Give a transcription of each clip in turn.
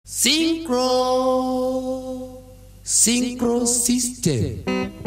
Synchro system.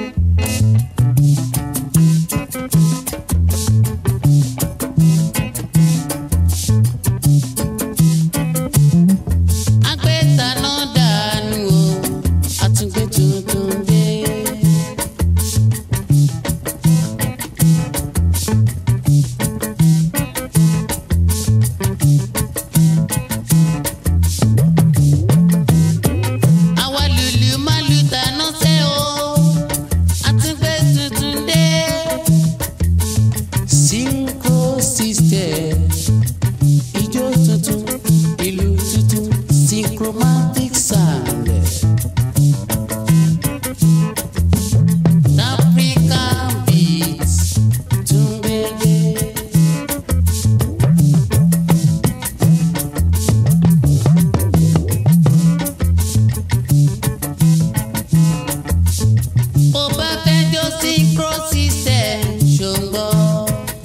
Chromatic sound. African beats. Tumbele. Bó bá fẹ́ jó synchro system ṣùgbọ́n.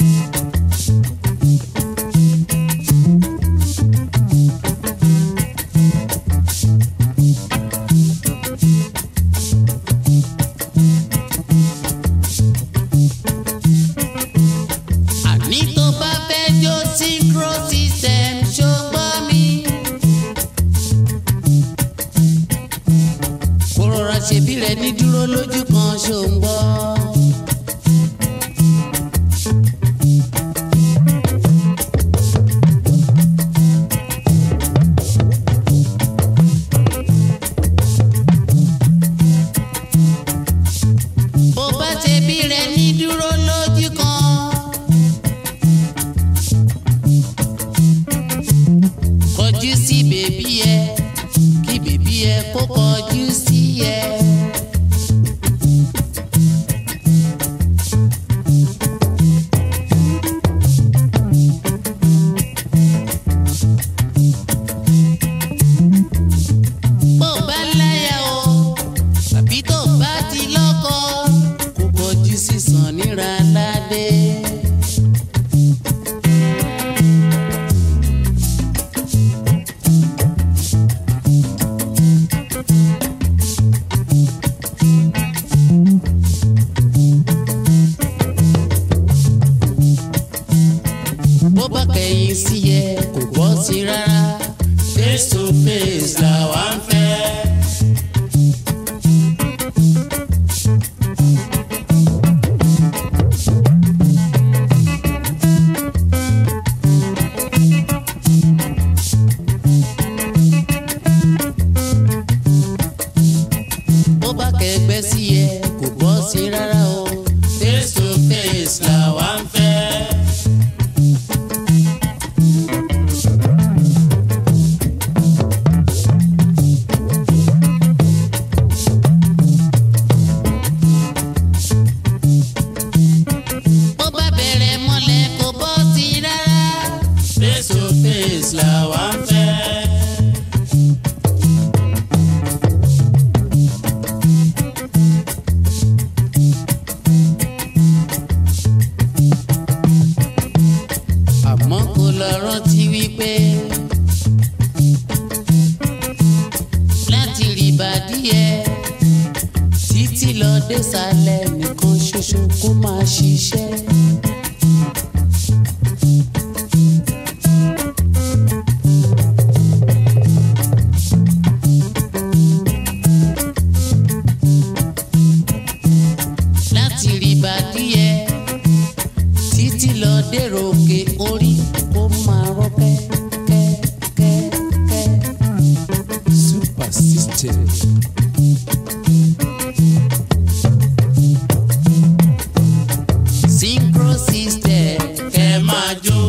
Ṣebí rẹ̀ ní dúró lójú kan ṣó ń gbọ́. Bó bá ṣebí rẹ̀ ní dúró lójú kan. Kọjú sí bèbí ẹ kí bèbí ẹ kó kọjú sí ẹ. Bó bá kẹ̀yìn sí ẹ kò bọ́ sí rárá. Face to face làwa ń fẹ́. Bó bá kẹ̀gbẹ́ sí ẹ kò bọ́ sí rárá o. Face to face làwa ń fẹ́. Face to face làwa ń fẹ́. Àmọ́ kò lọ rántí wípé láti rí ìbàdí ẹ títí lọ désàlẹ̀ nìkan ṣoṣo kó máa ṣiṣẹ́. Títí lọ dèrò òkè orí kó máa rọ kẹ́kẹ́kẹ́. Super system. Synchro system kẹ́ máa jó.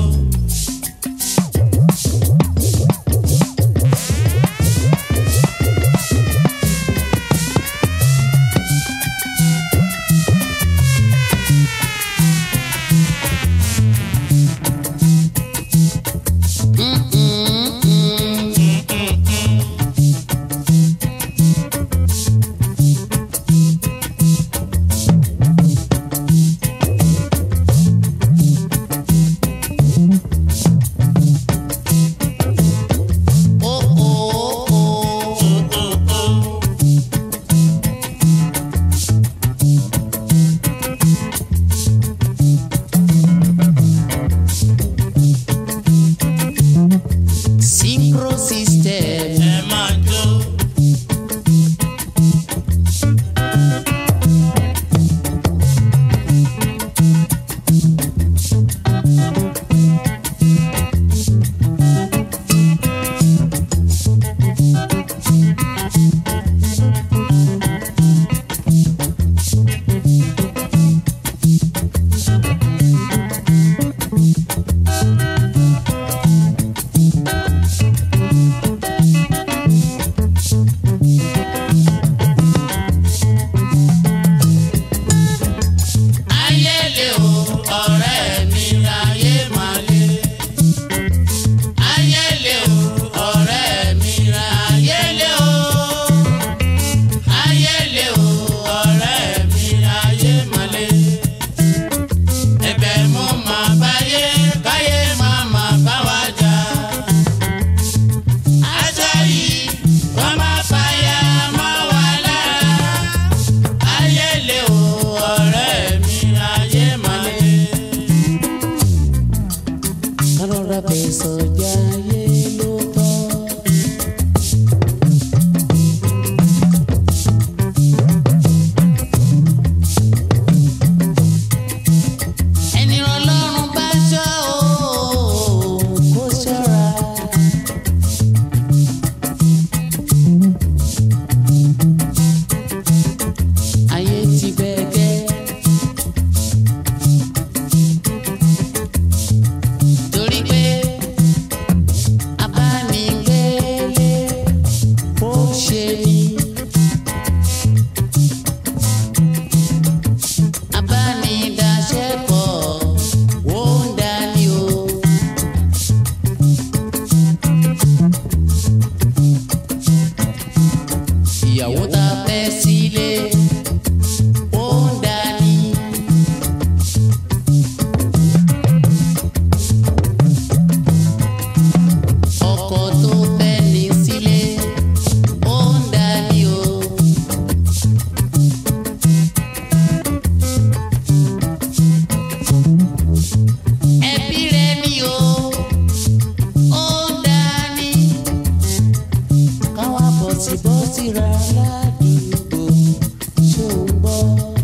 bọ́sibọ́síra ládùúgbò ṣó ń gbọ́.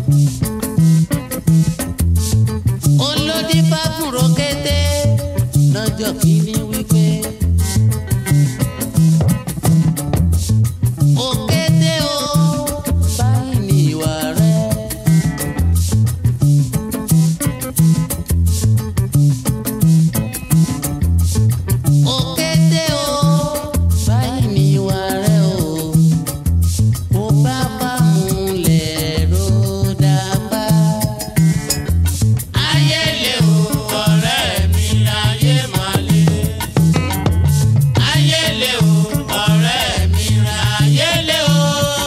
olódìfá fún Rókété lọ́jọ́ kìíní wípé Òkété o báyìí ní ìwà rẹ̀. Òkété o báyìí ní ìwà rẹ̀ o. Mo bá múlẹ̀ ró dápá. Ayé lè o ọ̀rẹ́ mi, ayé máa lè. Ayé lè o ọ̀rẹ́ mi, ayé lè o.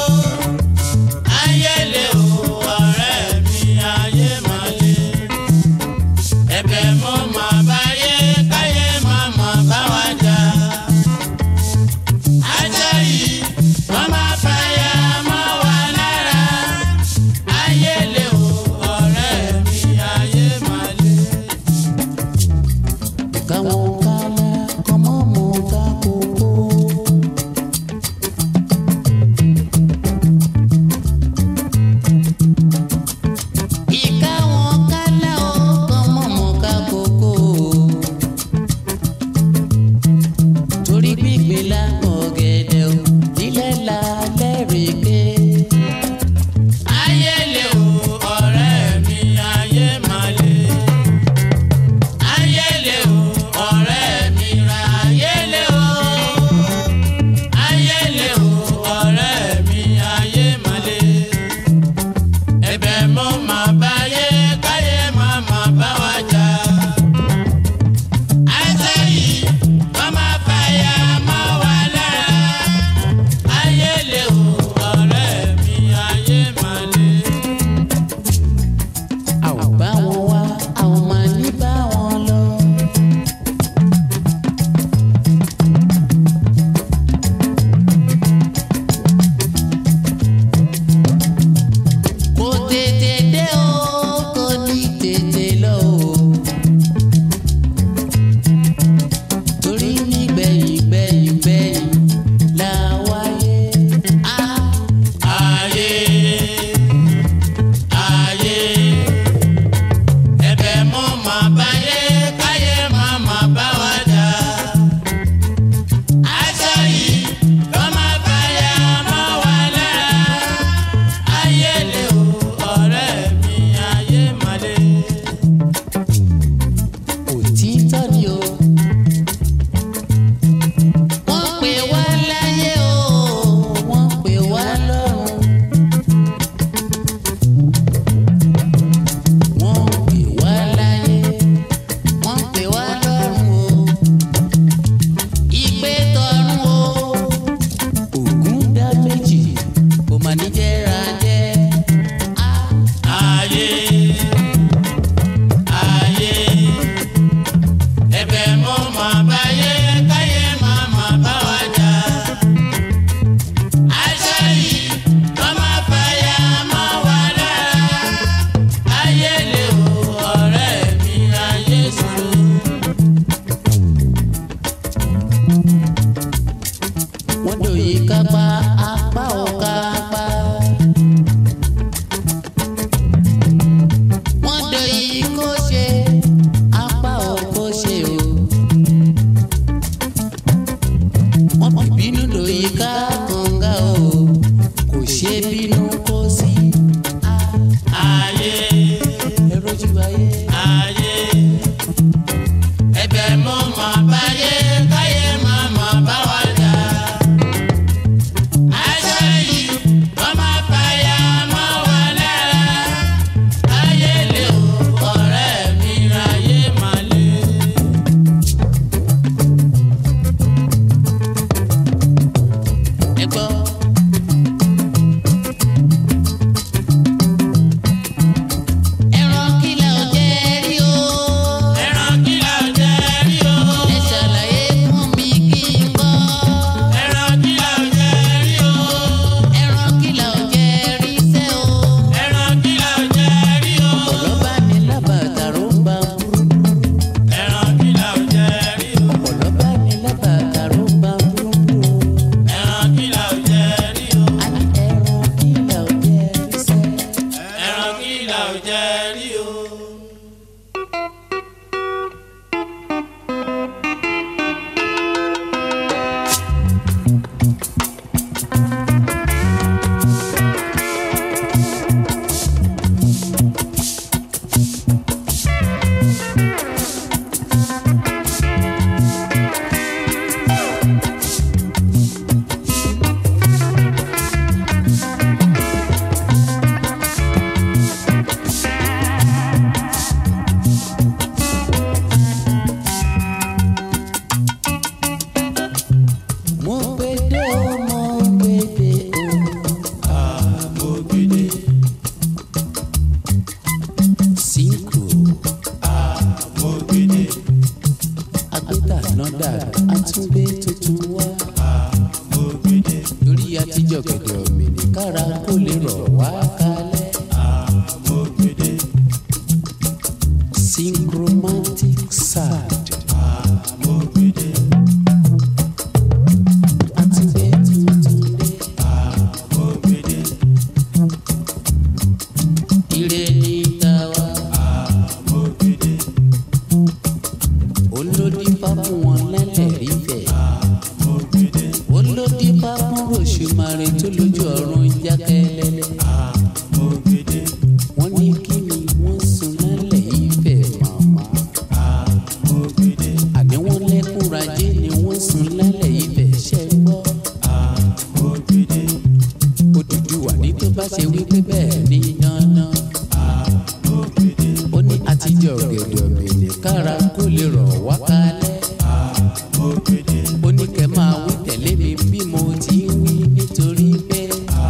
Ayé lè o ọ̀rẹ́ mi, ayé máa lè. Ẹ̀bẹ̀ mo máa báyé káyé máa mọ̀ bá wa jà. Ajá yìí wọ́n máa fàyà mọ́ wa lára. Ayé lè o ọ̀rẹ́ mi, ayé máa lè. Káwọn kálá kọ́mọ́ mọ́ ká kókó. Ìkáwọn kálá ó kọ́mọ́ mọ́ ká kókó. Torí gbígbé lápò gẹ̀dẹ̀ o, ilẹ̀ la lẹ́rìíké. Ayé lè o ọ̀rẹ́ mi, ayé máa lè. Ayé lè o ọ̀rẹ́ mi, ayé lè o. Ayé lè o ọ̀rẹ́ mi, ayé máa lè. Ẹ̀bẹ̀ mo máa báyé káyé máa mọ̀ bá wa jà. Ajá yìí wọ́n máa fàyà mọ́ wa lára. Ayé lè o ọ̀rẹ́ mi, ayé máa lè. A ò bá wọn wá, a ò máa ní bá wọn lọ. Kò tètè dé o, kò ní tètè lọ o. Torí nígbẹ̀yìn gbẹ̀yìn gbẹ̀yìn la wáyé. Ayé, ayé, ẹ̀bẹ̀ mo máa báyé káyé máa mọ̀ bá wa jà. Aṣọ yìí ló máa fàyà mọ́ wa lára. Ayé lè o ọ̀rẹ́ mi, ayé máa lè. Òtítọ́ ni o. Wọ́n pè wá láyé o, wọ́n pè wá lọ́run. Wọ́n pè wá láyé, wọ́n pè wá lọ́run o. Ìpè tọ̀run o. Ògún dá méjì, kò mà ní jẹ́ra jẹ́. Ayé, ayé, ẹ̀bẹ̀ mo máa báyé káyé máa mọ̀ bá wa jà. Aṣọ yìí wọ́n máa fàyà mọ́ wa lára. Ayé lè o ọ̀rẹ́ mi, ayé ṣòro. Wọ́n dòye kápá, apá ò kápá. Wọ́n dòye kó ṣe, apá ò kó ṣe o. Wọ́n fi bínú dòye ká kànga o, kò ṣe bínú kó sí. Ayé, ẹ̀rọ jù ayé. Ayé, ẹ̀bẹ̀ mo máa báyé káyé máa mọ̀ bá wa jà. Aṣọ yìí wọ́n máa fàyà mọ́ wa lára. Ayé lè o ọ̀rẹ́ mi, ayé máa lè. Àtúngbé tuntun wá. Torí àtijọ́ gẹ̀dẹ̀ ọ̀mìnì kára kó lè rọ̀ wá kalẹ̀. Synchromantic sound. Àtúngbé tuntun dé. Ire ní tàwa. Olódìfá fún wọn lẹ́lẹ̀ rí fẹ̀. Olódìfá fún Òṣùmàrè tó lójú ọ̀run jákẹ́lẹ́lẹ́. Wọ́n ní kí ni wọ́n sùn lálẹ́ Ifẹ̀ màmá. Àní wọ́n lẹ́kún rajé ni wọ́n sùn lálẹ́ Ifẹ̀ ṣẹ́ gbọ́. Odùduwà ní tó bá ṣe wípé bẹ́ẹ̀ ní dandan. Ó ní àtijọ́ gẹ̀dẹ̀ ọ̀mìnì kára kó lè rọ̀ wá kalẹ̀. Ó ní kẹ́ máa wí tẹ̀lé mi bí mo ti ń wí nítorí pé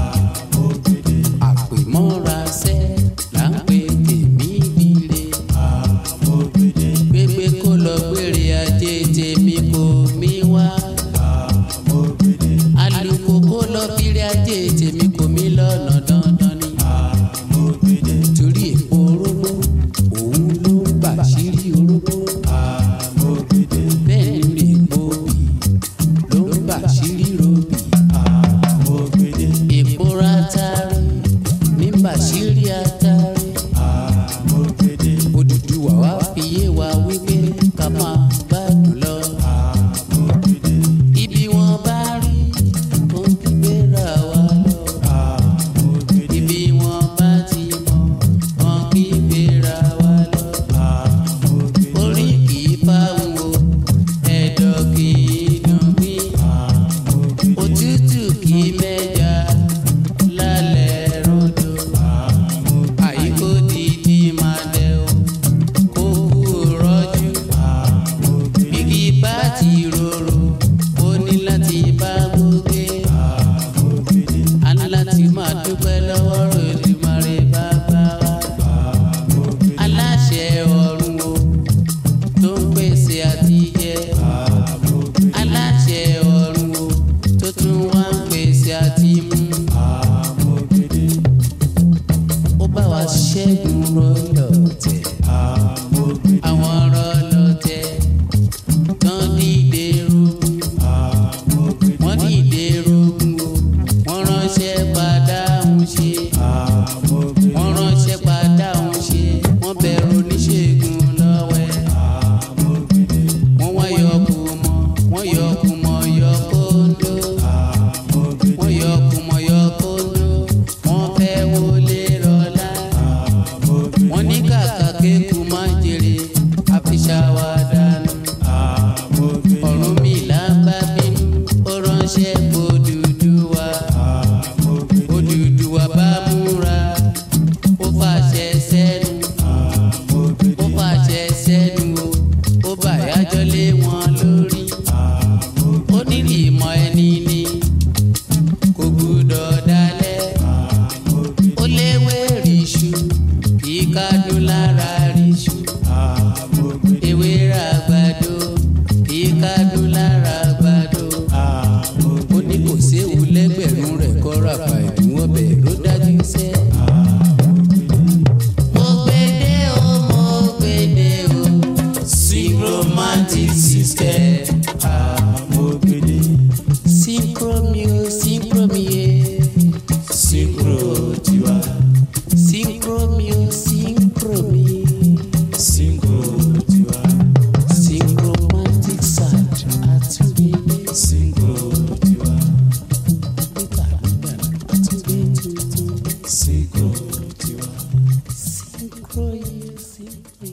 àpèmọ́ra sẹ́ là ń pe tèmi dire. Gbégbé kó lọ gbére ajé tèmi kò mí wá. Àlùkò kó lọ kiri ajé tèmi kò mí lọ́nà dandan ni. Torí èpo orógbó òun ló ń bàṣírí orógbó. Bẹ́ẹ̀ ni èpo bì ló ń bàṣírí robì. Èpo ratari ní bàṣírí atari. Odùduwà wá fi yé wa wípé ká máa gbádùn lọ. Ibi wọn bá rí ó ń gbéra wa lọ. Ibi wọn bá ti mọ̀ wọn kì í gbéra wa lọ. Orí kì í bá wo ẹ̀dọ̀ kì í dùn mí. Òtútù kì í mẹ́ja lálẹ́ rodo. Àyíkó dídí máa dẹ̀ o kó kú rọ́jú. Bíkí bá ti rorò ó ní láti bá gbógbé. A ní láti máa dúpẹ́ lọ́wọ́ Olódùmarè bàbá wa. Aláṣẹ ọ̀run o tó ń pèsè àtijẹ. Aláṣẹ ọ̀run o tó tún wá ń pèsè àtimú. Ó bá wa ṣẹ́gun rọ́lọ́tẹ̀. Àwọn rọ́lọ́tẹ̀ kan dìde rogun. Wọ́n dìde rogun o. Wọ́n ránṣẹ́ padà ń ṣe. Wọ́n ránṣẹ́ padà ń ṣe. Wọ́n bẹ̀rù oníṣègùn lọ́wẹ́. Wọ́n wá yọkù mọ́. Wọ́n yọkù mọ́ yọ kóńdó. Wọ́n yọkù mọ́ yọ kóńdó. Wọ́n fẹ́ wọlé rọlá. Wọ́n ní kàkà kéku máa jèrè àfiṣàwà dànù. Ọ̀rúnmìlà bá bínú ó ránṣẹ́ Odùduwà. Odùduwà bá múra ó fàṣẹ sẹ́nu. Ó fàṣẹ sẹ́nu o ó bàyájọ́ lé wọn lórí. Ó ní ìmọ̀ ẹni ni kò gbúdọ̀ dalẹ̀. Ó léwé ríṣu kì í kádùn lára ríṣu. Ewé ràgbàdo kì í kádùn lára àgbàdo. Ó ní kò séwu lẹ́gbẹ̀rún rẹ̀ kọ́ra pa ìdúnwọ́ bẹ̀ ló dájú sẹ́. Mo gbédè o, mo gbédè o. Synchromantic system. Synchro mi o, synchro mi ye. Synchro tiwa, Synchro mi o, synchro mi. synchro tiwa, Synchromantic sound. Àtúngbé synchro tiwa, àtúngbé tuntun. synchro tiwa. Synchro ye, synchro.